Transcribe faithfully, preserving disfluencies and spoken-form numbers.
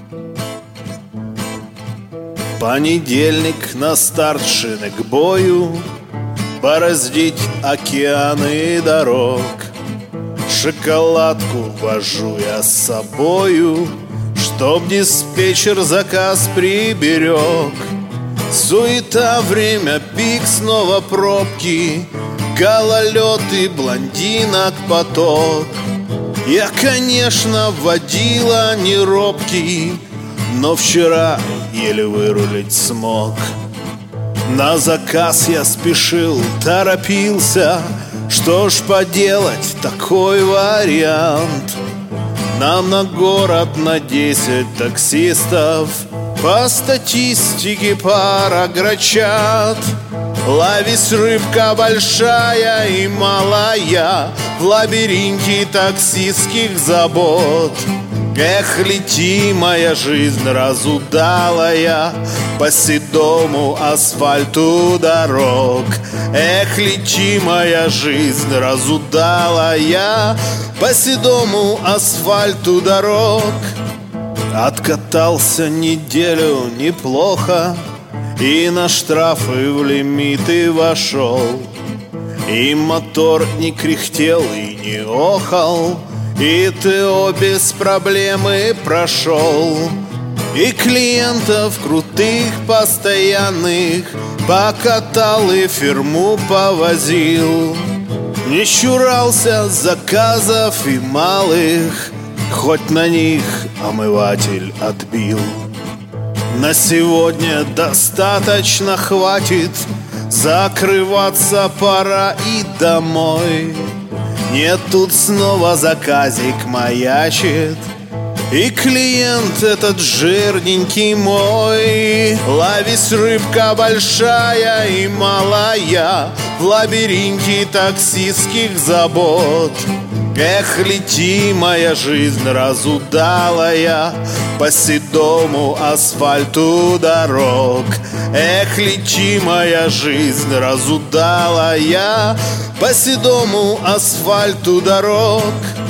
Понедельник на старт шины к бою, бороздить океаны дорог. Шоколадку вожу я с собою, чтоб диспетчер заказ приберег. Суета, время, пик, снова пробки, гололед и блондинок поток. Я, конечно, водила не робкий, но вчера еле вырулить смог. На заказ я спешил, торопился. Что ж поделать, такой вариант. Нам на город на десять таксистов по статистике пара грачат. Ловись, рыбка большая и малая в лабиринте таксистских забот. Эх, лети, моя жизнь разудалая по седому асфальту дорог. Эх, лети, моя жизнь разудалая по седому асфальту дорог. Откатался неделю неплохо и на штрафы в лимиты вошел. И мотор не кряхтел и не охал, и ТО без проблемы прошел. И клиентов крутых постоянных покатал и фирму повозил. Не чурался заказов и малых, хоть на них омыватель отбил. На сегодня достаточно хватит, закрываться пора и домой. Нет, тут снова заказик маячит, и клиент этот жирненький мой. Ловись, рыбка большая и малая в лабиринте таксистских забот. Эх, лети, моя жизнь разудалая по седому асфальту дорог. Эх, лети, моя жизнь разудалая по седому асфальту дорог.